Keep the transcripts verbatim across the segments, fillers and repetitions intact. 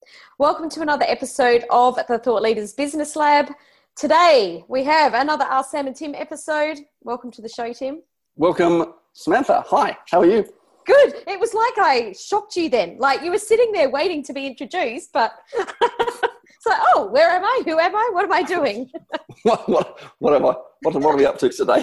Welcome to another episode of the Thought Leaders Business Lab. Today we have another Ask Sam and Tim episode. Welcome to the show, Tim. Welcome, Samantha. Hi, how are you? Good. It was like I shocked you then. Like you were sitting there waiting to be introduced, but it's like, oh, where am I? Who am I? What am I doing? what, what, what am I? What, what are we up to today?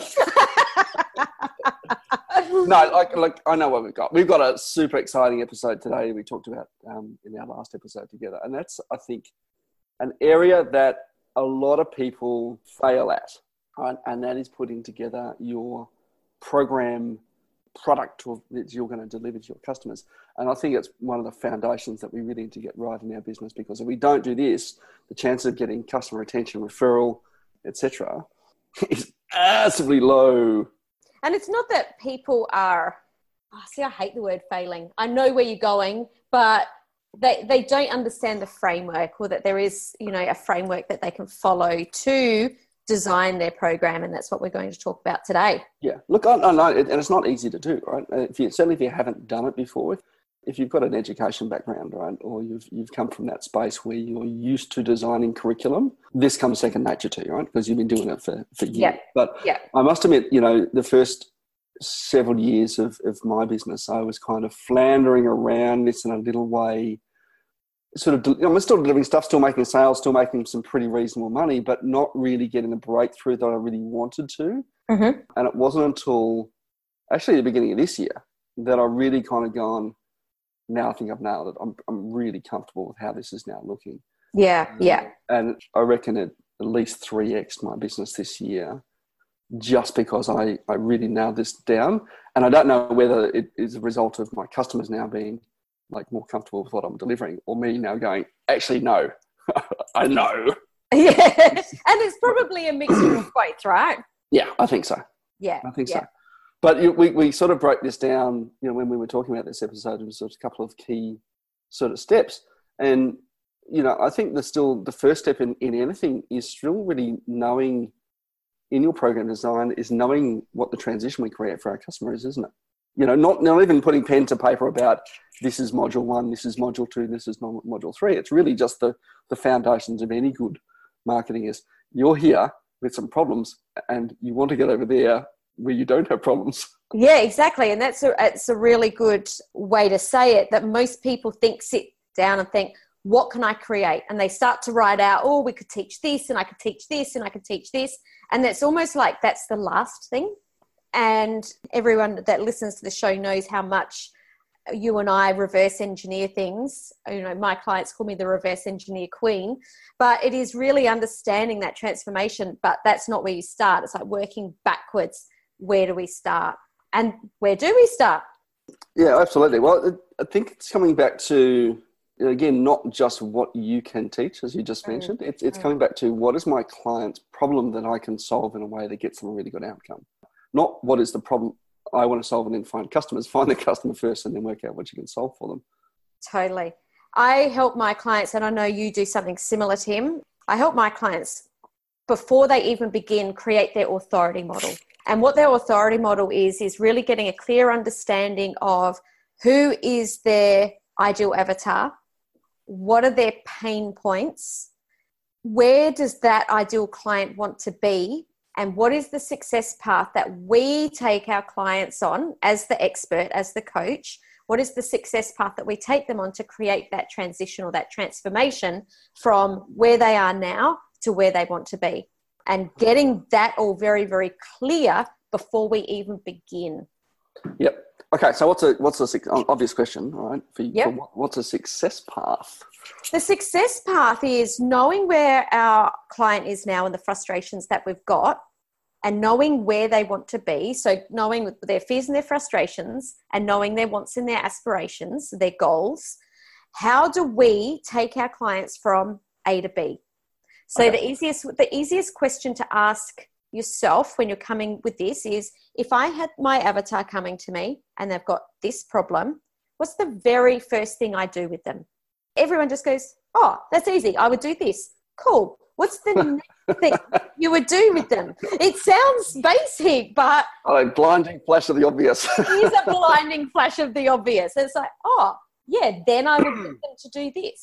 No, like, like I know what we've got. We've got a super exciting episode today. We talked about um, in our last episode together, and that's, I think, an area that a lot of people fail at, right? And that is putting together your program product to, that you're going to deliver to your customers. And I think it's one of the foundations that we really need to get right in our business, because if we don't do this, the chance of getting customer retention, referral, et cetera, is massively low. And it's not that people are, oh, see, I hate the word failing. I know where you're going, but they they don't understand the framework, or that there is, you know, a framework that they can follow to design their program. And that's what we're going to talk about today. Yeah. Look, I, I know, and it's not easy to do, right? If you, certainly if you haven't done it before, if you've got an education background, right, or you've you've come from that space where you're used to designing curriculum, this comes second nature to you, right? Because you've been doing it for, for years. Yeah. But yeah. I must admit, you know, the first several years of, of my business, I was kind of floundering around this in a little way, sort of, de- I'm still delivering stuff, still making sales, still making some pretty reasonable money, but not really getting the breakthrough that I really wanted to. Mm-hmm. And it wasn't until actually the beginning of this year that I really kind of gone, now I think I've nailed it. I'm I'm really comfortable with how this is now looking. Yeah, um, yeah. And I reckon it at least three X my business this year, just because I, I really nailed this down. And I don't know whether it is a result of my customers now being like more comfortable with what I'm delivering, or me now going, actually, no, I know. Yeah. And it's probably a mixture of both, right? Yeah, I think so. Yeah. I think yeah. so. But you, we, we sort of broke this down, you know, when we were talking about this episode, it was sort of a couple of key sort of steps. And, you know, I think the still the first step in, in anything is still really knowing in your program design is knowing what the transition we create for our customers, isn't it? You know, not, not even putting pen to paper about this is module one, this is module two, this is module three. It's really just the, the foundations of any good marketing is you're here with some problems and you want to get over there where you don't have problems. Yeah, exactly. And that's a, it's a really good way to say it, that most people think, sit down and think, what can I create? And they start to write out, oh, we could teach this and I could teach this and I could teach this. And that's almost like that's the last thing. And everyone that listens to the show knows how much you and I reverse engineer things. You know, my clients call me the reverse engineer queen, but it is really understanding that transformation. But that's not where you start. It's like working backwards. Where do we start? And where do we start? Yeah, absolutely. Well, I think it's coming back to, again, not just what you can teach, as you just mentioned. Mm. It's, it's mm. coming back to what is my client's problem that I can solve in a way that gets them a really good outcome. Not what is the problem I want to solve and then find customers. Find the customer first and then work out what you can solve for them. Totally. I help my clients, and I know you do something similar, Tim. I help my clients before they even begin create their authority model. And what their authority model is, is really getting a clear understanding of who is their ideal avatar, what are their pain points, where does that ideal client want to be, and what is the success path that we take our clients on as the expert, as the coach. What is the success path that we take them on to create that transition or that transformation from where they are now to where they want to be? And getting that all very, very clear before we even begin. Yep. Okay. So what's a what's a obvious question, all right? For, yep. for what, what's a success path? The success path is knowing where our client is now and the frustrations that we've got, and knowing where they want to be. So knowing their fears and their frustrations, and knowing their wants and their aspirations, their goals. How do we take our clients from A to B? So okay. the easiest the easiest question to ask yourself when you're coming with this is, if I had my avatar coming to me and they've got this problem, what's the very first thing I do with them? Everyone just goes, oh, that's easy. I would do this. Cool. What's the next thing you would do with them? It sounds basic, but... Oh, a blinding flash of the obvious. It is a blinding flash of the obvious. It's like, oh, yeah, then I would get them to do this.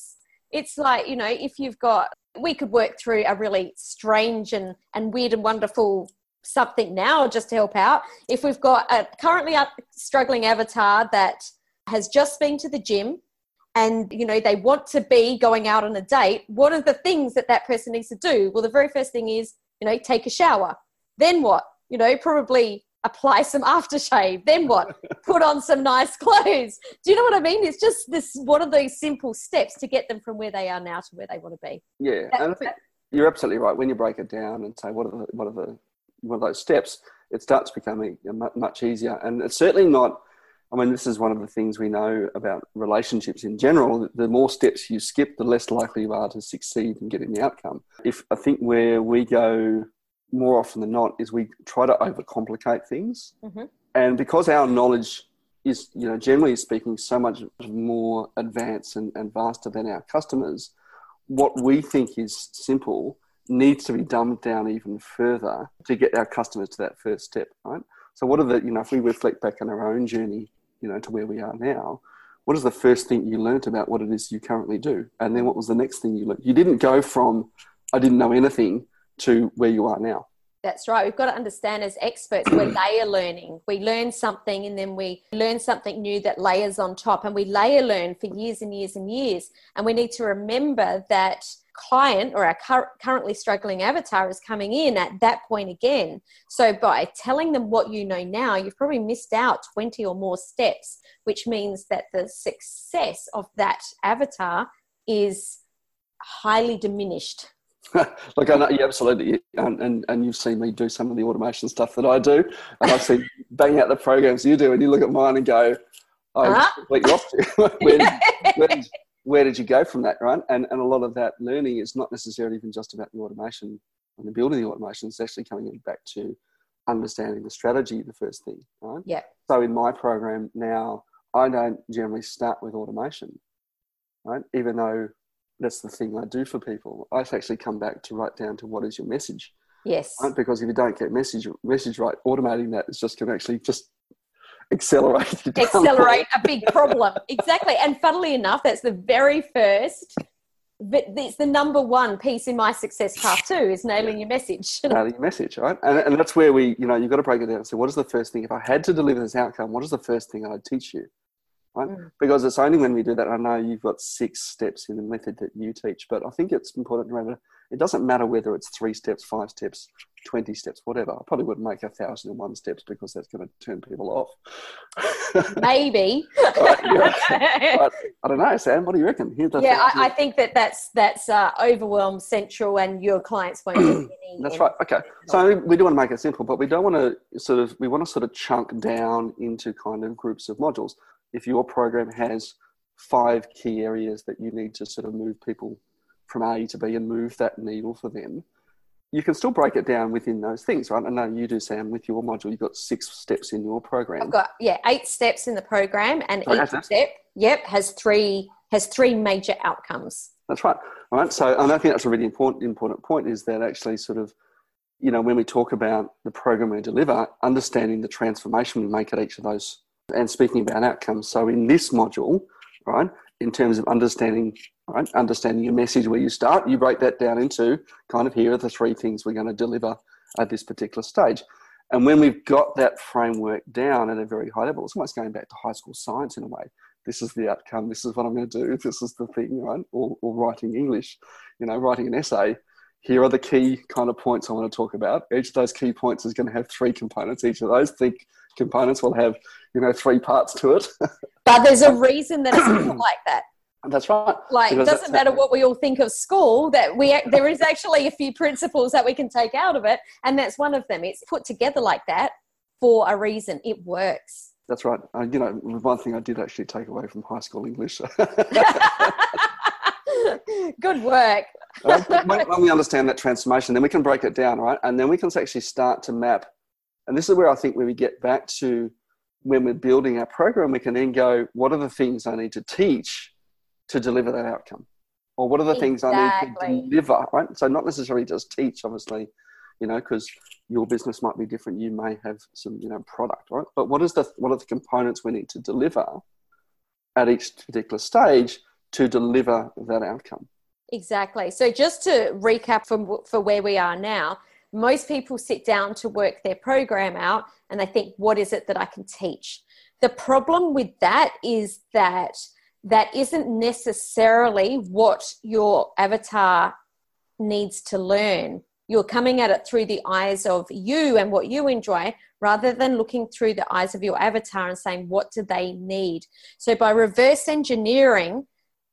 It's like, you know, if you've got, we could work through a really strange and, and weird and wonderful something now just to help out. If we've got a currently a struggling avatar that has just been to the gym and, you know, they want to be going out on a date, what are the things that that person needs to do? Well, the very first thing is, you know, take a shower. Then what? You know, probably apply some aftershave. Then what? Put on some nice clothes. Do you know what I mean? It's just this, one of those simple steps to get them from where they are now to where they want to be. Yeah, that, and I think you're absolutely right. When you break it down and say, what are the, what are the, what are those steps, it starts becoming much easier. And it's certainly not, I mean, this is one of the things we know about relationships in general. The more steps you skip, the less likely you are to succeed in getting the outcome. If I think where we go more often than not is we try to overcomplicate things. Mm-hmm. And because our knowledge is, you know, generally speaking, so much more advanced and, and vaster than our customers, what we think is simple needs to be dumbed down even further to get our customers to that first step, right? So what are the, you know, if we reflect back on our own journey, you know, to where we are now, what is the first thing you learnt about what it is you currently do? And then what was the next thing you learned? You didn't go from, I didn't know anything, to where you are now. That's right. We've got to understand as experts where they are learning. We learn something and then we learn something new that layers on top, and we layer learn for years and years and years. And we need to remember that client or our cur- currently struggling avatar is coming in at that point again. So by telling them what you know now, you've probably missed out twenty or more steps, which means that the success of that avatar is highly diminished. Look, I know, yeah, absolutely. And, and and you've seen me do some of the automation stuff that I do. And I've seen bang out the programs you do, and you look at mine and go, oh, uh-huh. completely off you. where, did, where, did, where did you go from that, right? And and a lot of that learning is not necessarily even just about the automation and the building the automation. It's actually coming back to understanding the strategy, the first thing, right? Yeah. So in my program now, I don't generally start with automation, right? Even though that's the thing I do for people. I actually come back to write down to what is your message. Yes. Right? Because if you don't get message message right, automating that is just going to actually just accelerate. Accelerate a big problem. Exactly. And funnily enough, that's the very first, but it's the number one piece in my success path too, is nailing your message. Nailing your message, right? And, and that's where we, you know, you've got to break it down and say, what is the first thing? If I had to deliver this outcome, what is the first thing I'd teach you? Right? Mm. Because it's only when we do that, I know you've got six steps in the method that you teach, but I think it's important to remember it doesn't matter whether it's three steps, five steps, twenty steps, whatever. I probably wouldn't make a thousand and one steps because that's going to turn people off. Maybe. Right, yeah. But I don't know, Sam. What do you reckon? Yeah, I, I think that that's that's uh, overwhelm central, and your clients won't get any. That's right. Okay, so we do want to make it simple, but we don't want to sort of we want to sort of chunk down into kind of groups of modules. If your program has five key areas that you need to sort of move people from A to B and move that needle for them, you can still break it down within those things, right? I know you do, Sam, with your module, you've got six steps in your program. I've got, yeah, eight steps in the program, and Sorry, each step, yep, has three has three major outcomes. That's right. All right. So and I think that's a really important important point, is that actually sort of, you know, when we talk about the program we deliver, understanding the transformation we make at each of those, and speaking about outcomes. So in this module, right, in terms of understanding, right, understanding your message where you start, you break that down into kind of, here are the three things we're going to deliver at this particular stage. And when we've got that framework down at a very high level, it's almost going back to high school science in a way. This is the outcome. This is what I'm going to do. This is the thing, right? Or, or writing English, you know, writing an essay. Here are the key kind of points I want to talk about. Each of those key points is going to have three components. Each of those three components will have, you know, three parts to it. But there's a reason that it's not like that. That's right. Like, it doesn't matter what we all think of school, that we there is actually a few principles that we can take out of it, and that's one of them. It's put together like that for a reason. It works. That's right. Uh, you know, one thing I did actually take away from high school English. Good work. Right? when, when we understand that transformation, then we can break it down, right? And then we can actually start to map. And this is where I think when we get back to when we're building our program, we can then go, what are the things I need to teach to deliver that outcome? Or what are the exactly. things I need to deliver, right? So not necessarily just teach, obviously, you know, because your business might be different. You may have some, you know, product, right? But what is the what are the components we need to deliver at each particular stage to deliver that outcome. Exactly. So just to recap from for where we are now, most people sit down to work their program out and they think, what is it that I can teach? The problem with that is that that isn't necessarily what your avatar needs to learn. You're coming at it through the eyes of you and what you enjoy, rather than looking through the eyes of your avatar and saying, what do they need? So by reverse engineering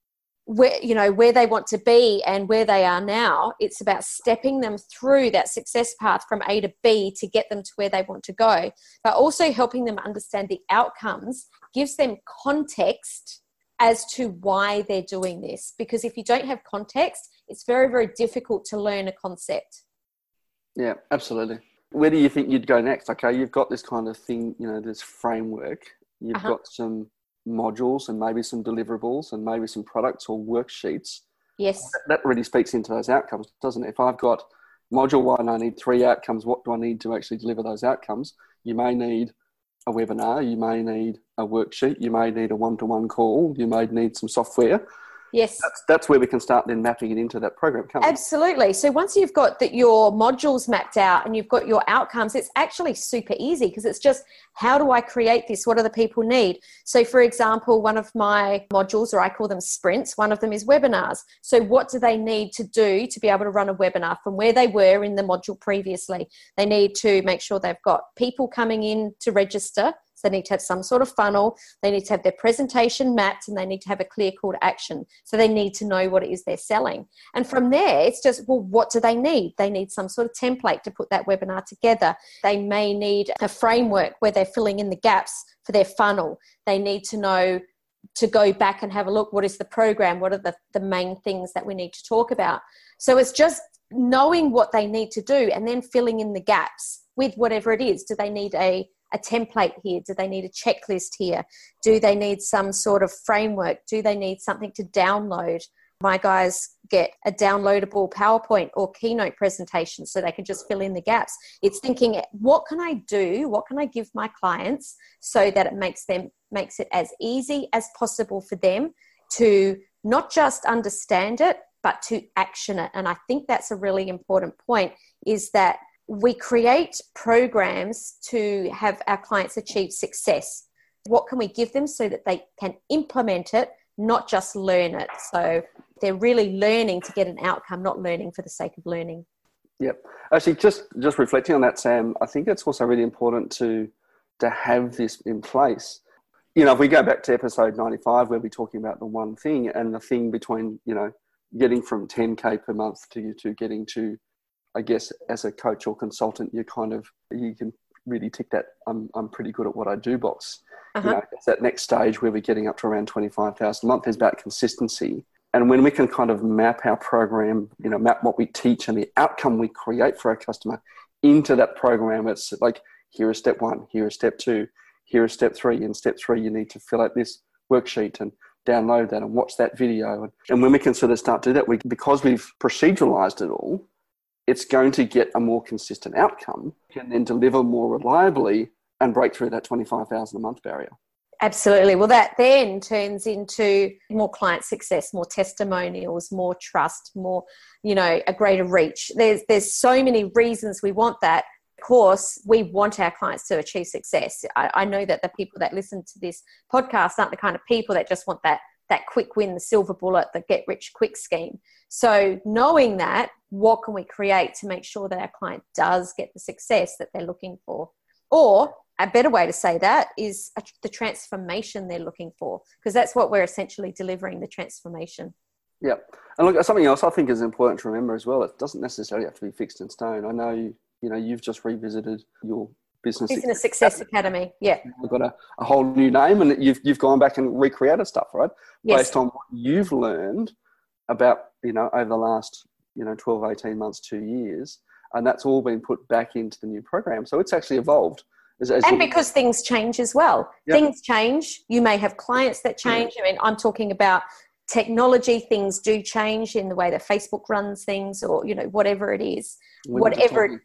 where, you know, where they want to be and where they are now, it's about stepping them through that success path from A to B to get them to where they want to go, but also helping them understand the outcomes gives them context as to why they're doing this. Because if you don't have context, it's very, very difficult to learn a concept. Yeah, absolutely. Where do you think you'd go next? Okay, you've got this kind of thing, you know, this framework. You've uh-huh. got some modules and maybe some deliverables and maybe some products or worksheets. Yes. That really speaks into those outcomes, doesn't it? If I've got module one, I need three outcomes. What do I need to actually deliver those outcomes? You may need a webinar. You may need a worksheet. You may need a one-to-one call. You may need some software. Yes. That's, that's where we can start then mapping it into that program, can't we? Absolutely. So once you've got that your modules mapped out and you've got your outcomes, it's actually super easy because it's just, how do I create this? What do the people need? So for example, one of my modules, or I call them sprints, one of them is webinars. So what do they need to do to be able to run a webinar from where they were in the module previously? They need to make sure they've got people coming in to register. So they need to have some sort of funnel, they need to have their presentation mapped, and they need to have a clear call to action. So they need to know what it is they're selling. And from there, it's just, well, what do they need? They need some sort of template to put that webinar together. They may need a framework where they're filling in the gaps for their funnel. They need to know to go back and have a look, what is the program? What are the, the main things that we need to talk about? So it's just knowing what they need to do and then filling in the gaps with whatever it is. Do they need a a template here? Do they need a checklist here? Do they need some sort of framework? Do they need something to download? My guys get a downloadable PowerPoint or Keynote presentation so they can just fill in the gaps. It's thinking, what can I do? What can I give my clients so that it makes them makes it as easy as possible for them to not just understand it, but to action it? And I think that's a really important point, is that we create programs to have our clients achieve success. What can we give them so that they can implement it, not just learn it? So they're really learning to get an outcome, not learning for the sake of learning. Yep. Actually, just, just reflecting on that, Sam, I think it's also really important to, to have this in place. You know, if we go back to episode ninety-five, where we're talking about the one thing, and the thing between, you know, getting from ten K per month to, to getting to, I guess, as a coach or consultant, you kind of, you can really tick that I'm I'm pretty good at what I do box. Uh-huh. You know, it's that next stage where we're getting up to around twenty-five thousand a month is about consistency. And when we can kind of map our program, you know, map what we teach and the outcome we create for our customer into that program, it's like, here is step one, here is step two, here is step three. In step three, you need to fill out this worksheet and download that and watch that video. And, and when we can sort of start to do that, we, because we've proceduralized it all, it's going to get a more consistent outcome, and then deliver more reliably and break through that twenty-five thousand a month barrier. Absolutely. Well, that then turns into more client success, more testimonials, more trust, more, you know, a greater reach. There's there's so many reasons we want that. Of course, we want our clients to achieve success. I, I know that the people that listen to this podcast aren't the kind of people that just want that that quick win, the silver bullet, the get rich quick scheme. So knowing that, what can we create to make sure that our client does get the success that they're looking for? Or a better way to say that is a, the transformation they're looking for, because that's what we're essentially delivering, the transformation. Yeah. And look, something else I think is important to remember as well, it doesn't necessarily have to be fixed in stone. I know, you, you know, you've just revisited your Business, Business Success Academy. Academy. Yeah. We've got a, a whole new name, and you've you've gone back and recreated stuff, right? Yes. Based on what you've learned about, you know, over the last, you know, twelve, eighteen months, two years. And that's all been put back into the new program. So it's actually evolved. As, as and because things change as well. Yep. Things change. You may have clients that change. I mean, I'm talking about technology. Things do change in the way that Facebook runs things, or, you know, whatever it is. We're whatever.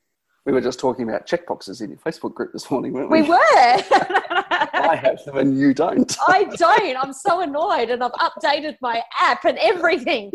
we were just talking about checkboxes in your Facebook group this morning, weren't we? We were. I have them and you don't. I don't. I'm so annoyed, and I've updated my app and everything.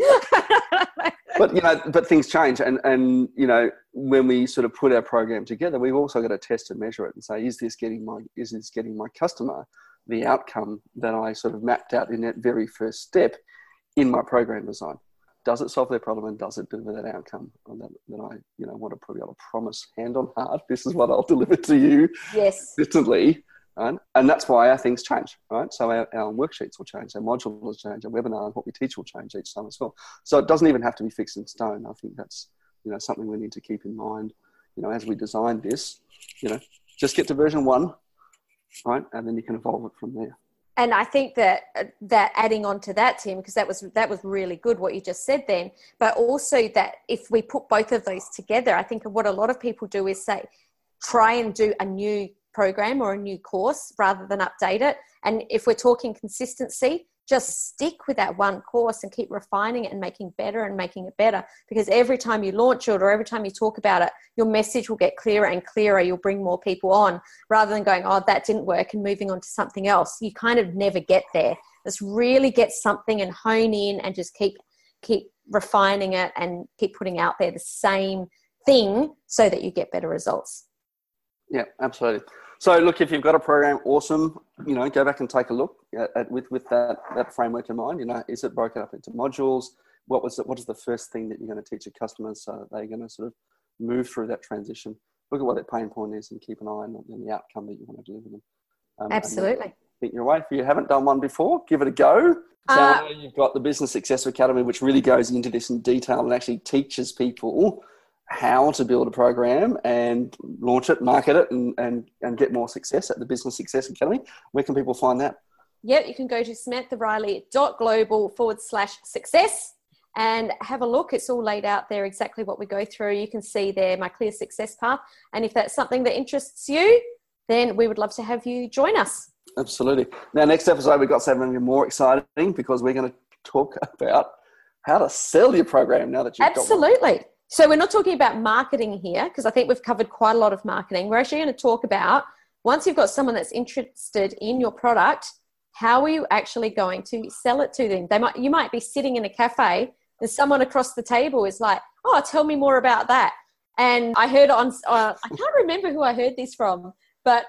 But, you know, but things change. And, and, you know, when we sort of put our program together, we've also got to test and measure it and say, is this getting my, is this getting my customer the outcome that I sort of mapped out in that very first step in my program design? Does it solve their problem, and does it deliver that outcome that, that I, you know, want to probably be able to promise hand on heart? This is what I'll deliver to you. Yes. Consistently. Right? And that's why our things change, right? So our, our worksheets will change, our modules will change, our webinar and what we teach will change each time as well. So it doesn't even have to be fixed in stone. I think that's, you know, something we need to keep in mind, you know, as we design this, you know, just get to version one, right? And then you can evolve it from there. And I think that that adding on to that, Tim, because that was that was really good what you just said then, but also that if we put both of those together, I think what a lot of people do is say, try and do a new program or a new course rather than update it. And if we're talking consistency, just stick with that one course and keep refining it and making better and making it better, because every time you launch it or every time you talk about it, your message will get clearer and clearer. You'll bring more people on rather than going, oh, that didn't work, and moving on to something else. You kind of never get there. Just really get something and hone in and just keep keep refining it and keep putting out there the same thing so that you get better results. Yeah, absolutely. So look, if you've got a program, awesome, you know, go back and take a look at, at with, with that, that framework in mind. You know, is it broken up into modules? What was it, what is the first thing that you're going to teach your customers so that they're going to sort of move through that transition? Look at what their pain point is and keep an eye on the outcome that you want to deliver them. Um, Absolutely. Think your way. If you haven't done one before, give it a go. So Uh, you've got the Business Success Academy, which really goes into this in detail and actually teaches people how to build a program and launch it, market it, and, and, and get more success at the Business Success Academy. Where can people find that? Yep, you can go to samanthariley.global forward slash success and have a look. It's all laid out there, exactly what we go through. You can see there my clear success path. And if that's something that interests you, then we would love to have you join us. Absolutely. Now, next episode, we've got something more exciting because we're going to talk about how to sell your program now that you've Absolutely. got one. So we're not talking about marketing here, because I think we've covered quite a lot of marketing. We're actually going to talk about, once you've got someone that's interested in your product, how are you actually going to sell it to them? They might, you might be sitting in a cafe and someone across the table is like, oh, tell me more about that. And I heard on, uh, I can't remember who I heard this from, but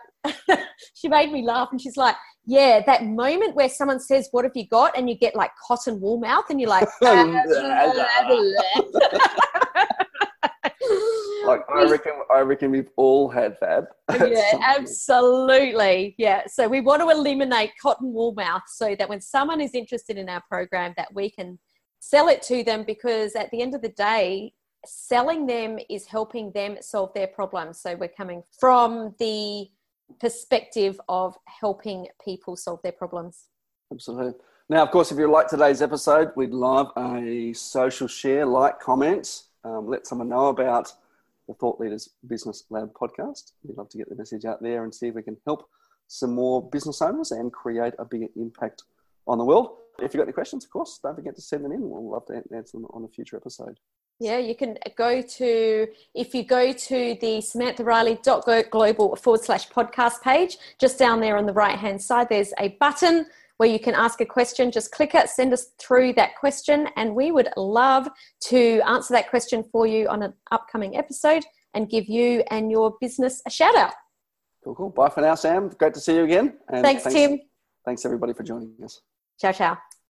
she made me laugh, and she's like, yeah, that moment where someone says, what have you got? And you get like cotton wool mouth and you're like, like I reckon, I reckon we've all had that. Yeah, absolutely. Yeah. So we want to eliminate cotton wool mouth so that when someone is interested in our program, that we can sell it to them, because at the end of the day, selling them is helping them solve their problems. So we're coming from the perspective of helping people solve their problems. Absolutely. Now, of course, if you like today's episode, we'd love a social share, like, comments, um, let someone know about the Thought Leaders Business Lab podcast. We'd love to get the message out there and see if we can help some more business owners and create a bigger impact on the world. If you've got any questions, of course, don't forget to send them in. We'll love to answer them on a future episode. Yeah, you can go to, if you go to the samanthariley.global forward slash podcast page, just down there on the right-hand side, there's a button where you can ask a question. Just click it, send us through that question, and we would love to answer that question for you on an upcoming episode and give you and your business a shout out. Cool, cool. Bye for now, Sam. Great to see you again. And thanks, thanks Tim. Thanks, everybody, for joining us. Ciao, ciao.